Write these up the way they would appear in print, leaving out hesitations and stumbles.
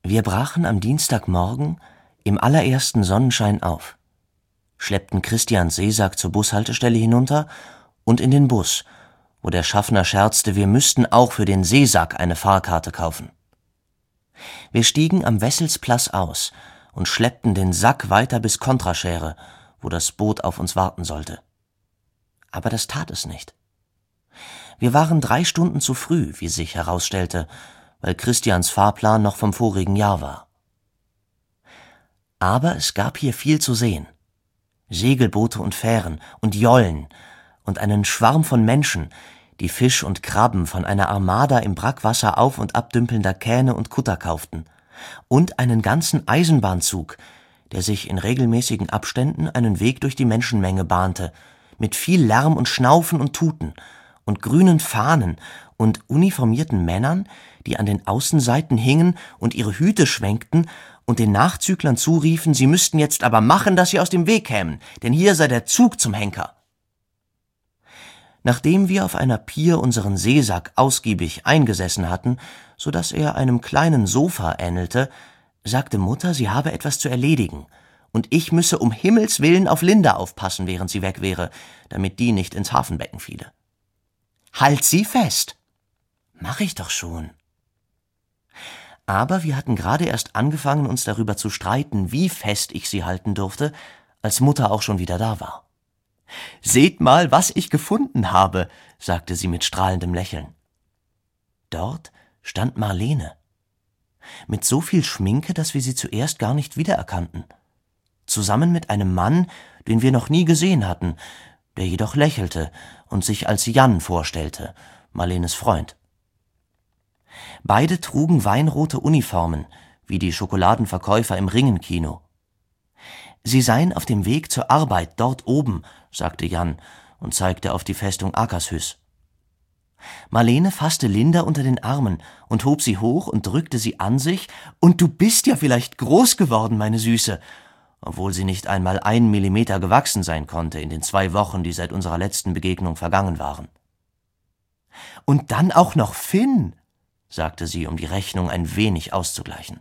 Wir brachen am Dienstagmorgen im allerersten Sonnenschein auf, schleppten Christians Seesack zur Bushaltestelle hinunter und in den Bus, wo der Schaffner scherzte, wir müssten auch für den Seesack eine Fahrkarte kaufen. Wir stiegen am Wesselsplatz aus und schleppten den Sack weiter bis Kontraschere, wo das Boot auf uns warten sollte. Aber das tat es nicht. Wir waren 3 Stunden zu früh, wie sich herausstellte, weil Christians Fahrplan noch vom vorigen Jahr war. Aber es gab hier viel zu sehen. Segelboote und Fähren und Jollen und einen Schwarm von Menschen, die Fisch und Krabben von einer Armada im Brackwasser auf- und abdümpelnder Kähne und Kutter kauften, und einen ganzen Eisenbahnzug, der sich in regelmäßigen Abständen einen Weg durch die Menschenmenge bahnte, mit viel Lärm und Schnaufen und Tuten und grünen Fahnen und uniformierten Männern, die an den Außenseiten hingen und ihre Hüte schwenkten und den Nachzüglern zuriefen, sie müssten jetzt aber machen, dass sie aus dem Weg kämen, denn hier sei der Zug zum Henker. Nachdem wir auf einer Pier unseren Seesack ausgiebig eingesessen hatten, so dass er einem kleinen Sofa ähnelte, sagte Mutter, sie habe etwas zu erledigen, und ich müsse um Himmels willen auf Linda aufpassen, während sie weg wäre, damit die nicht ins Hafenbecken fiele. »Halt sie fest!« »Mach ich doch schon.« Aber wir hatten gerade erst angefangen, uns darüber zu streiten, wie fest ich sie halten durfte, als Mutter auch schon wieder da war. »Seht mal, was ich gefunden habe«, sagte sie mit strahlendem Lächeln. Dort stand Marlene, mit so viel Schminke, dass wir sie zuerst gar nicht wiedererkannten, zusammen mit einem Mann, den wir noch nie gesehen hatten, der jedoch lächelte und sich als Jan vorstellte, Marlenes Freund. Beide trugen weinrote Uniformen, wie die Schokoladenverkäufer im Ringenkino. »Sie seien auf dem Weg zur Arbeit, dort oben«, sagte Jan und zeigte auf die Festung Akershus. Marlene fasste Linda unter den Armen und hob sie hoch und drückte sie an sich. »Und du bist ja vielleicht groß geworden, meine Süße«, obwohl sie nicht einmal 1 Millimeter gewachsen sein konnte in den 2 Wochen, die seit unserer letzten Begegnung vergangen waren. »Und dann auch noch Finn«, sagte sie, um die Rechnung ein wenig auszugleichen.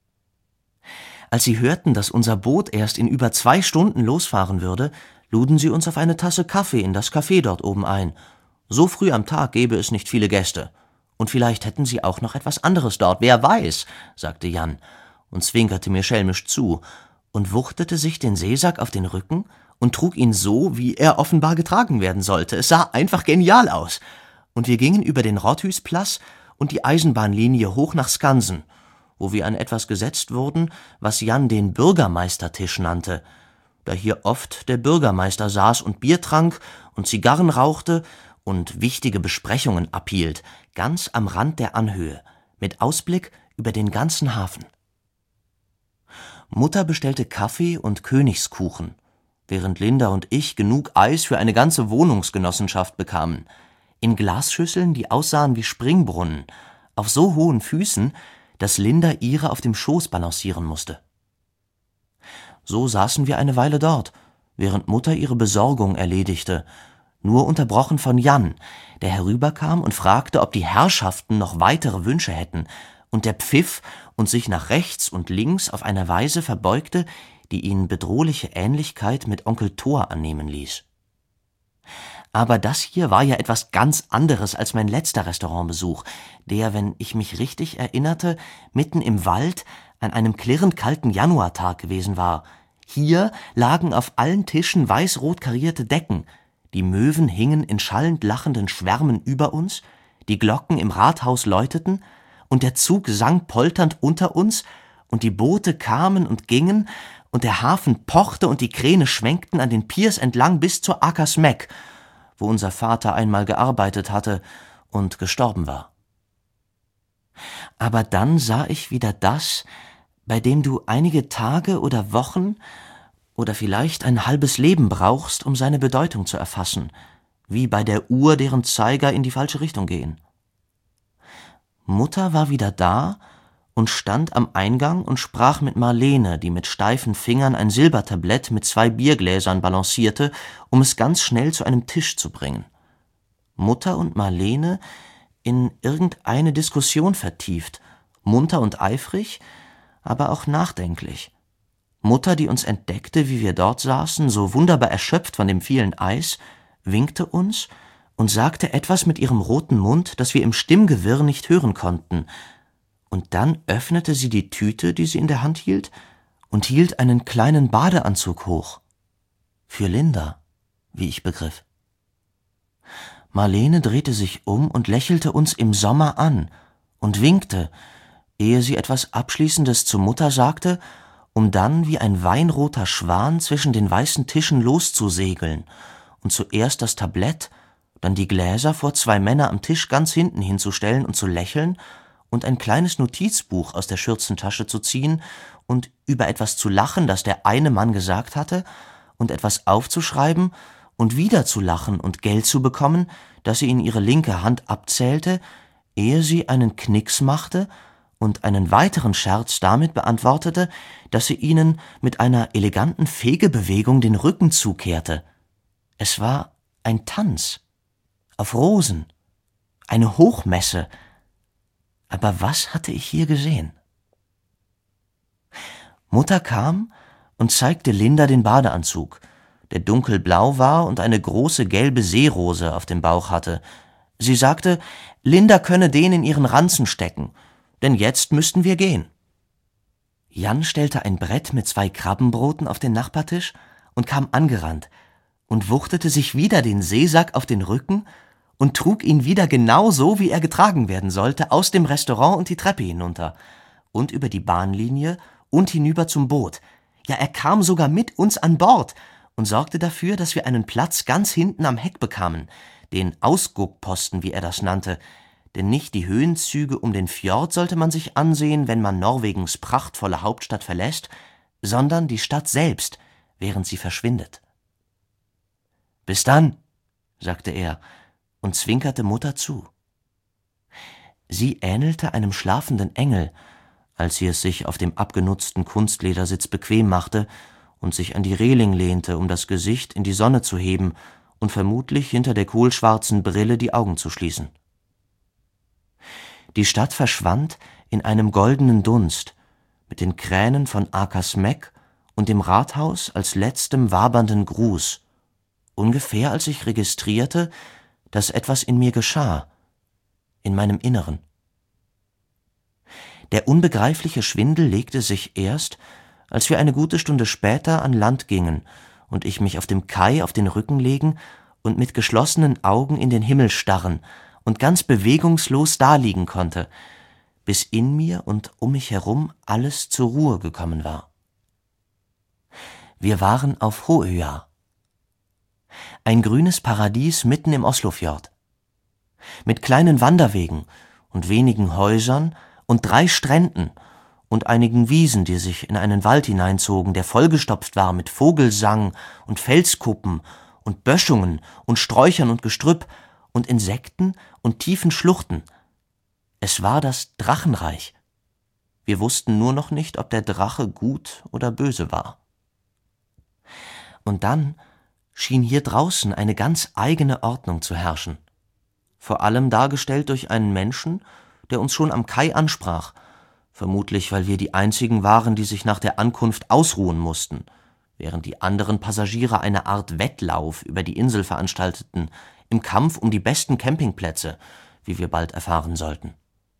Als sie hörten, dass unser Boot erst in über 2 Stunden losfahren würde, luden sie uns auf eine Tasse Kaffee in das Café dort oben ein. So früh am Tag gäbe es nicht viele Gäste. Und vielleicht hätten sie auch noch etwas anderes dort, wer weiß, sagte Jan und zwinkerte mir schelmisch zu und wuchtete sich den Seesack auf den Rücken und trug ihn so, wie er offenbar getragen werden sollte. Es sah einfach genial aus. Und wir gingen über den Rothhusplatz und die Eisenbahnlinie hoch nach Skansen, wo wir an etwas gesetzt wurden, was Jan den Bürgermeistertisch nannte, da hier oft der Bürgermeister saß und Bier trank und Zigarren rauchte und wichtige Besprechungen abhielt, ganz am Rand der Anhöhe, mit Ausblick über den ganzen Hafen. Mutter bestellte Kaffee und Königskuchen, während Linda und ich genug Eis für eine ganze Wohnungsgenossenschaft bekamen, in Glasschüsseln, die aussahen wie Springbrunnen, auf so hohen Füßen, dass Linda ihre auf dem Schoß balancieren musste. So saßen wir eine Weile dort, während Mutter ihre Besorgung erledigte, nur unterbrochen von Jan, der herüberkam und fragte, ob die Herrschaften noch weitere Wünsche hätten, und der pfiff und sich nach rechts und links auf eine Weise verbeugte, die ihn bedrohliche Ähnlichkeit mit Onkel Thor annehmen ließ. Aber das hier war ja etwas ganz anderes als mein letzter Restaurantbesuch, der, wenn ich mich richtig erinnerte, mitten im Wald an einem klirrend kalten Januartag gewesen war. Hier lagen auf allen Tischen weiß-rot karierte Decken, die Möwen hingen in schallend lachenden Schwärmen über uns, die Glocken im Rathaus läuteten, und der Zug sang polternd unter uns, und die Boote kamen und gingen, und der Hafen pochte und die Kräne schwenkten an den Piers entlang bis zur Akersmeck, wo unser Vater einmal gearbeitet hatte und gestorben war. Aber dann sah ich wieder das, bei dem du einige Tage oder Wochen oder vielleicht ein halbes Leben brauchst, um seine Bedeutung zu erfassen, wie bei der Uhr, deren Zeiger in die falsche Richtung gehen. Mutter war wieder da und stand am Eingang und sprach mit Marlene, die mit steifen Fingern ein Silbertablett mit 2 Biergläsern balancierte, um es ganz schnell zu einem Tisch zu bringen. Mutter und Marlene in irgendeine Diskussion vertieft, munter und eifrig, aber auch nachdenklich. Mutter, die uns entdeckte, wie wir dort saßen, so wunderbar erschöpft von dem vielen Eis, winkte uns und sagte etwas mit ihrem roten Mund, das wir im Stimmgewirr nicht hören konnten. Und dann öffnete sie die Tüte, die sie in der Hand hielt, und hielt einen kleinen Badeanzug hoch. Für Linda, wie ich begriff. Marlene drehte sich um und lächelte uns im Sommer an und winkte, ehe sie etwas Abschließendes zur Mutter sagte, um dann wie ein weinroter Schwan zwischen den weißen Tischen loszusegeln und zuerst das Tablett, dann die Gläser vor zwei Männer am Tisch ganz hinten hinzustellen und zu lächeln und ein kleines Notizbuch aus der Schürzentasche zu ziehen und über etwas zu lachen, das der eine Mann gesagt hatte, und etwas aufzuschreiben und wieder zu lachen und Geld zu bekommen, das sie in ihre linke Hand abzählte, ehe sie einen Knicks machte und einen weiteren Scherz damit beantwortete, dass sie ihnen mit einer eleganten Fegebewegung den Rücken zukehrte. Es war ein Tanz auf Rosen, eine Hochmesse. Aber was hatte ich hier gesehen? Mutter kam und zeigte Linda den Badeanzug, der dunkelblau war und eine große gelbe Seerose auf dem Bauch hatte. Sie sagte, Linda könne den in ihren Ranzen stecken, denn jetzt müssten wir gehen. Jan stellte ein Brett mit 2 Krabbenbroten auf den Nachbartisch und kam angerannt und wuchtete sich wieder den Seesack auf den Rücken und trug ihn wieder genau so, wie er getragen werden sollte, aus dem Restaurant und die Treppe hinunter und über die Bahnlinie und hinüber zum Boot. Ja, er kam sogar mit uns an Bord und sorgte dafür, dass wir einen Platz ganz hinten am Heck bekamen, den Ausguckposten, wie er das nannte, denn nicht die Höhenzüge um den Fjord sollte man sich ansehen, wenn man Norwegens prachtvolle Hauptstadt verlässt, sondern die Stadt selbst, während sie verschwindet. »Bis dann«, sagte er und zwinkerte Mutter zu. Sie ähnelte einem schlafenden Engel, als sie es sich auf dem abgenutzten Kunstledersitz bequem machte und sich an die Reling lehnte, um das Gesicht in die Sonne zu heben und vermutlich hinter der kohlschwarzen Brille die Augen zu schließen. Die Stadt verschwand in einem goldenen Dunst, mit den Kränen von Akersmeck und dem Rathaus als letztem wabernden Gruß, ungefähr als ich registrierte, dass etwas in mir geschah, in meinem Inneren. Der unbegreifliche Schwindel legte sich erst, als wir eine gute Stunde später an Land gingen und ich mich auf dem Kai auf den Rücken legen und mit geschlossenen Augen in den Himmel starren und ganz bewegungslos daliegen konnte, bis in mir und um mich herum alles zur Ruhe gekommen war. Wir waren auf Hoøya, ein grünes Paradies mitten im Oslofjord, mit kleinen Wanderwegen und wenigen Häusern und 3 Stränden und einigen Wiesen, die sich in einen Wald hineinzogen, der vollgestopft war mit Vogelsang und Felskuppen und Böschungen und Sträuchern und Gestrüpp und Insekten und tiefen Schluchten. Es war das Drachenreich. Wir wussten nur noch nicht, ob der Drache gut oder böse war. Und dann schien hier draußen eine ganz eigene Ordnung zu herrschen, vor allem dargestellt durch einen Menschen, der uns schon am Kai ansprach, vermutlich weil wir die einzigen waren, die sich nach der Ankunft ausruhen mussten, während die anderen Passagiere eine Art Wettlauf über die Insel veranstalteten, im Kampf um die besten Campingplätze, wie wir bald erfahren sollten.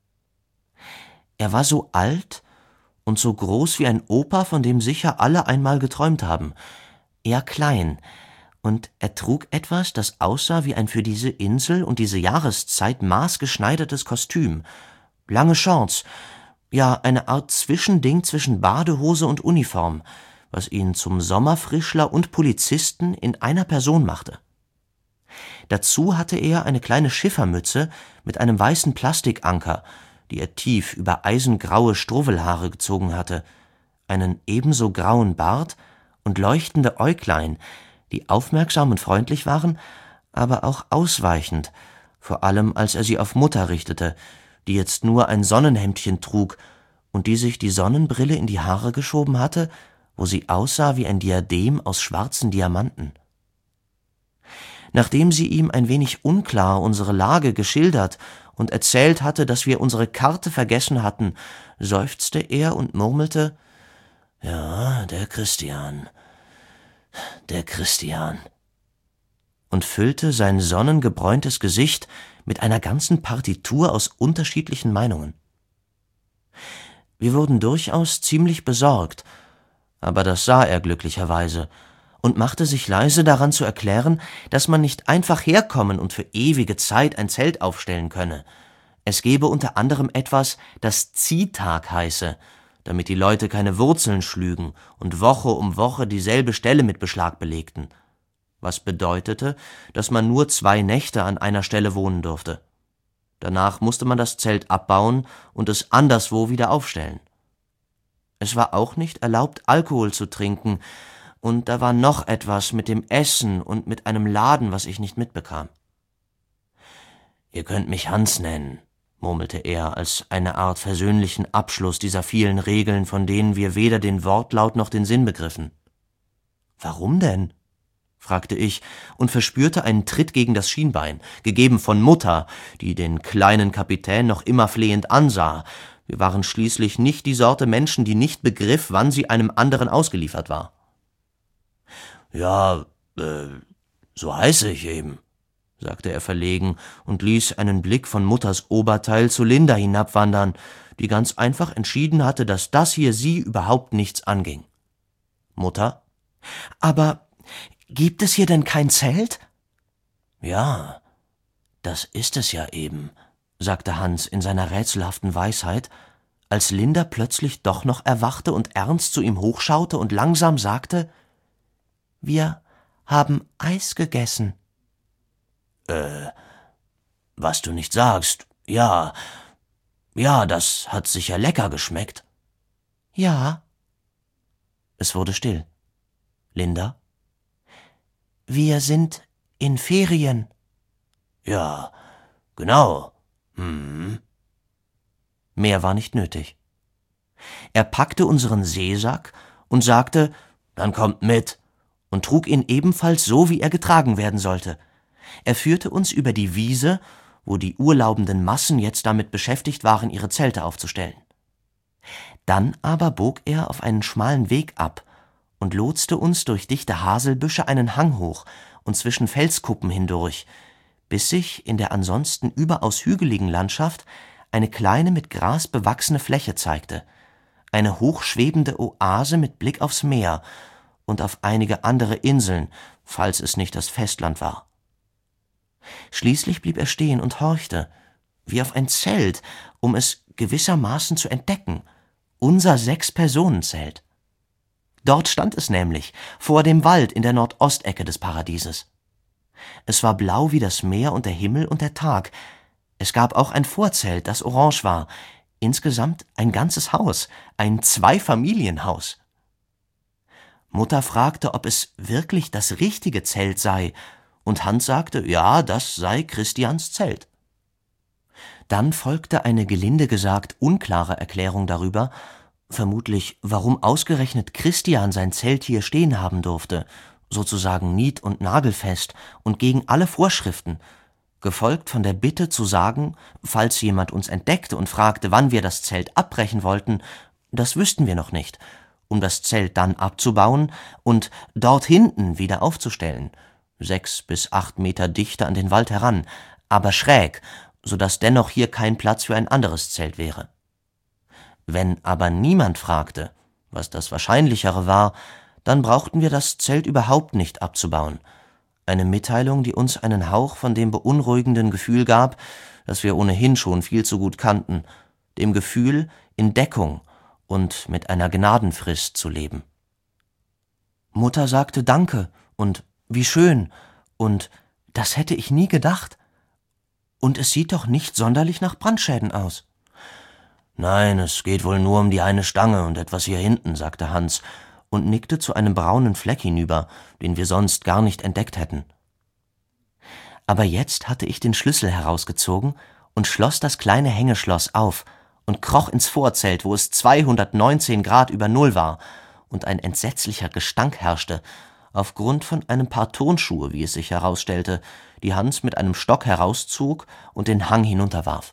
Er war so alt und so groß wie ein Opa, von dem sicher alle einmal geträumt haben, eher klein, und er trug etwas, das aussah wie ein für diese Insel und diese Jahreszeit maßgeschneidertes Kostüm, lange Shorts, ja eine Art Zwischending zwischen Badehose und Uniform, was ihn zum Sommerfrischler und Polizisten in einer Person machte. Dazu hatte er eine kleine Schiffermütze mit einem weißen Plastikanker, die er tief über eisengraue Struwwelhaare gezogen hatte, einen ebenso grauen Bart und leuchtende Äuglein, die aufmerksam und freundlich waren, aber auch ausweichend, vor allem als er sie auf Mutter richtete, die jetzt nur ein Sonnenhemdchen trug und die sich die Sonnenbrille in die Haare geschoben hatte, wo sie aussah wie ein Diadem aus schwarzen Diamanten. Nachdem sie ihm ein wenig unklar unsere Lage geschildert und erzählt hatte, dass wir unsere Karte vergessen hatten, seufzte er und murmelte: »Ja, der Christian, und füllte sein sonnengebräuntes Gesicht mit einer ganzen Partitur aus unterschiedlichen Meinungen. Wir wurden durchaus ziemlich besorgt, aber das sah er glücklicherweise und machte sich leise daran zu erklären, dass man nicht einfach herkommen und für ewige Zeit ein Zelt aufstellen könne. Es gebe unter anderem etwas, das Ziehtag heiße, damit die Leute keine Wurzeln schlügen und Woche um Woche dieselbe Stelle mit Beschlag belegten, was bedeutete, dass man nur 2 Nächte an einer Stelle wohnen durfte. Danach musste man das Zelt abbauen und es anderswo wieder aufstellen. Es war auch nicht erlaubt, Alkohol zu trinken, und da war noch etwas mit dem Essen und mit einem Laden, was ich nicht mitbekam. »Ihr könnt mich Hans nennen«, murmelte er als eine Art versöhnlichen Abschluss dieser vielen Regeln, von denen wir weder den Wortlaut noch den Sinn begriffen. »Warum denn?« fragte ich und verspürte einen Tritt gegen das Schienbein, gegeben von Mutter, die den kleinen Kapitän noch immer flehend ansah. Wir waren schließlich nicht die Sorte Menschen, die nicht begriff, wann sie einem anderen ausgeliefert war. »Ja, so heiße ich eben«, sagte er verlegen und ließ einen Blick von Mutters Oberteil zu Linda hinabwandern, die ganz einfach entschieden hatte, dass das hier sie überhaupt nichts anging. Mutter: »Aber gibt es hier denn kein Zelt?« »Ja, das ist es ja eben«, sagte Hans in seiner rätselhaften Weisheit, als Linda plötzlich doch noch erwachte und ernst zu ihm hochschaute und langsam sagte: »Wir haben Eis gegessen.« Was du nicht sagst, ja, das hat sicher lecker geschmeckt.« »Ja.« Es wurde still. Linda: »Wir sind in Ferien.« »Ja, genau. Mehr war nicht nötig. Er packte unseren Seesack und sagte: »Dann kommt mit«, und trug ihn ebenfalls so, wie er getragen werden sollte. Er führte uns über die Wiese, wo die urlaubenden Massen jetzt damit beschäftigt waren, ihre Zelte aufzustellen. Dann aber bog er auf einen schmalen Weg ab und lotste uns durch dichte Haselbüsche einen Hang hoch und zwischen Felskuppen hindurch, bis sich in der ansonsten überaus hügeligen Landschaft eine kleine mit Gras bewachsene Fläche zeigte, eine hochschwebende Oase mit Blick aufs Meer und auf einige andere Inseln, falls es nicht das Festland war. Schließlich blieb er stehen und horchte, wie auf ein Zelt, um es gewissermaßen zu entdecken, unser 6-Personen-Zelt. Dort stand es nämlich, vor dem Wald in der Nordostecke des Paradieses. Es war blau wie das Meer und der Himmel und der Tag. Es gab auch ein Vorzelt, das orange war. Insgesamt ein ganzes Haus, ein 2-Familienhaus. Mutter fragte, ob es wirklich das richtige Zelt sei, und Hans sagte, ja, das sei Christians Zelt. Dann folgte eine gelinde gesagt unklare Erklärung darüber, vermutlich, warum ausgerechnet Christian sein Zelt hier stehen haben durfte, sozusagen nied- und nagelfest und gegen alle Vorschriften, gefolgt von der Bitte zu sagen, falls jemand uns entdeckte und fragte, wann wir das Zelt abbrechen wollten, das wüssten wir noch nicht, um das Zelt dann abzubauen und dort hinten wieder aufzustellen, 6 bis 8 Meter dichter an den Wald heran, aber schräg, so dass dennoch hier kein Platz für ein anderes Zelt wäre. Wenn aber niemand fragte, was das Wahrscheinlichere war, dann brauchten wir das Zelt überhaupt nicht abzubauen. Eine Mitteilung, die uns einen Hauch von dem beunruhigenden Gefühl gab, das wir ohnehin schon viel zu gut kannten, dem Gefühl, in Deckung und mit einer Gnadenfrist zu leben. Mutter sagte Danke und wie schön und das hätte ich nie gedacht. Und es sieht doch nicht sonderlich nach Brandschäden aus. Nein, es geht wohl nur um die eine Stange und etwas hier hinten, sagte Hans und nickte zu einem braunen Fleck hinüber, den wir sonst gar nicht entdeckt hätten. Aber jetzt hatte ich den Schlüssel herausgezogen und schloss das kleine Hängeschloss auf und kroch ins Vorzelt, wo es 219 Grad über Null war und ein entsetzlicher Gestank herrschte, aufgrund von einem Paar Turnschuhe, wie es sich herausstellte, die Hans mit einem Stock herauszog und den Hang hinunterwarf.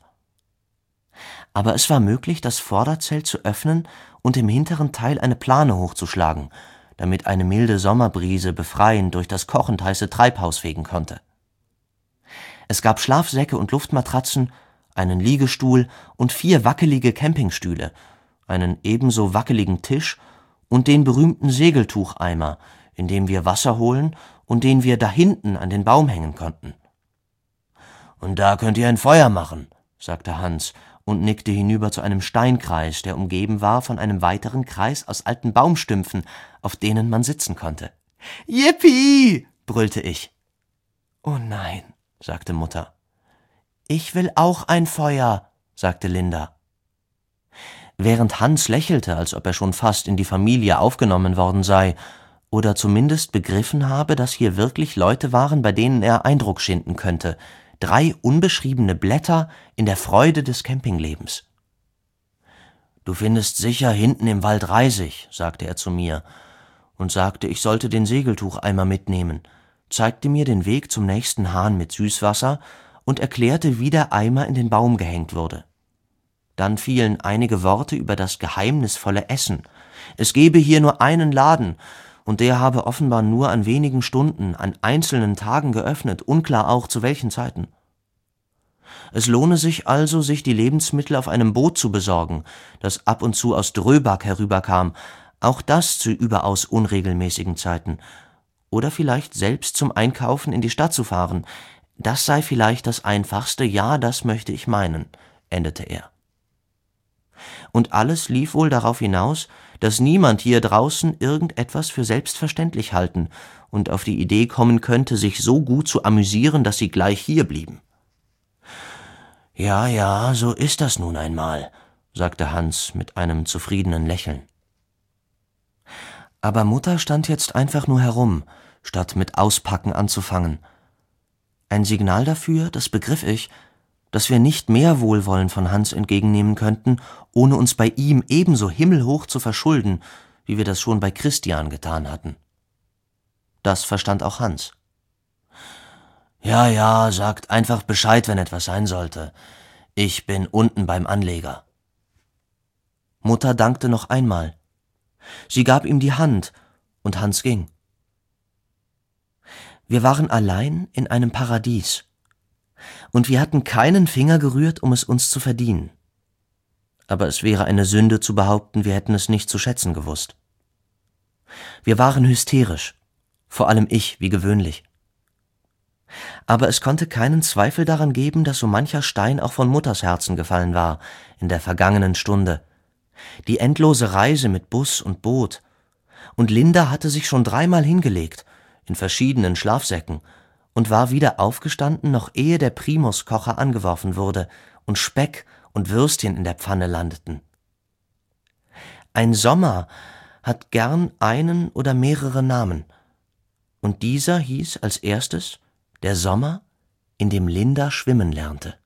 Aber es war möglich, das Vorderzelt zu öffnen und im hinteren Teil eine Plane hochzuschlagen, damit eine milde Sommerbrise befreiend durch das kochend heiße Treibhaus fegen konnte. Es gab Schlafsäcke und Luftmatratzen, einen Liegestuhl und 4 wackelige Campingstühle, einen ebenso wackeligen Tisch und den berühmten Segeltucheimer, in dem wir Wasser holen und den wir da hinten an den Baum hängen konnten. »Und da könnt ihr ein Feuer machen«, sagte Hans und nickte hinüber zu einem Steinkreis, der umgeben war von einem weiteren Kreis aus alten Baumstümpfen, auf denen man sitzen konnte. »Yippie«, brüllte ich. »Oh nein«, sagte Mutter. »Ich will auch ein Feuer«, sagte Linda. Während Hans lächelte, als ob er schon fast in die Familie aufgenommen worden sei, oder zumindest begriffen habe, dass hier wirklich Leute waren, bei denen er Eindruck schinden könnte, 3 unbeschriebene Blätter in der Freude des Campinglebens. »Du findest sicher hinten im Wald Reisig«, sagte er zu mir, und sagte, ich sollte den Segeltucheimer mitnehmen, zeigte mir den Weg zum nächsten Hahn mit Süßwasser und erklärte, wie der Eimer in den Baum gehängt wurde. Dann fielen einige Worte über das geheimnisvolle Essen. Es gebe hier nur einen Laden, und der habe offenbar nur an wenigen Stunden, an einzelnen Tagen geöffnet, unklar auch zu welchen Zeiten. Es lohne sich also, sich die Lebensmittel auf einem Boot zu besorgen, das ab und zu aus Dröbak herüberkam, auch das zu überaus unregelmäßigen Zeiten, oder vielleicht selbst zum Einkaufen in die Stadt zu fahren. Das sei vielleicht das Einfachste, ja, das möchte ich meinen, endete er. Und alles lief wohl darauf hinaus, dass niemand hier draußen irgendetwas für selbstverständlich halten und auf die Idee kommen könnte, sich so gut zu amüsieren, dass sie gleich hier blieben. »Ja, ja, so ist das nun einmal«, sagte Hans mit einem zufriedenen Lächeln. Aber Mutter stand jetzt einfach nur herum, statt mit Auspacken anzufangen. Ein Signal dafür, das begriff ich, dass wir nicht mehr Wohlwollen von Hans entgegennehmen könnten, ohne uns bei ihm ebenso himmelhoch zu verschulden, wie wir das schon bei Christian getan hatten. Das verstand auch Hans. »Ja, ja, sagt einfach Bescheid, wenn etwas sein sollte. Ich bin unten beim Anleger.« Mutter dankte noch einmal. Sie gab ihm die Hand, und Hans ging. Wir waren allein in einem Paradies, und wir hatten keinen Finger gerührt, um es uns zu verdienen. Aber es wäre eine Sünde zu behaupten, wir hätten es nicht zu schätzen gewusst. Wir waren hysterisch, vor allem ich, wie gewöhnlich. Aber es konnte keinen Zweifel daran geben, dass so mancher Stein auch von Mutters Herzen gefallen war in der vergangenen Stunde. Die endlose Reise mit Bus und Boot. Und Linda hatte sich schon 3-mal hingelegt, in verschiedenen Schlafsäcken, und war wieder aufgestanden, noch ehe der Primuskocher angeworfen wurde und Speck und Würstchen in der Pfanne landeten. Ein Sommer hat gern einen oder mehrere Namen, und dieser hieß als erstes der Sommer, in dem Linda schwimmen lernte.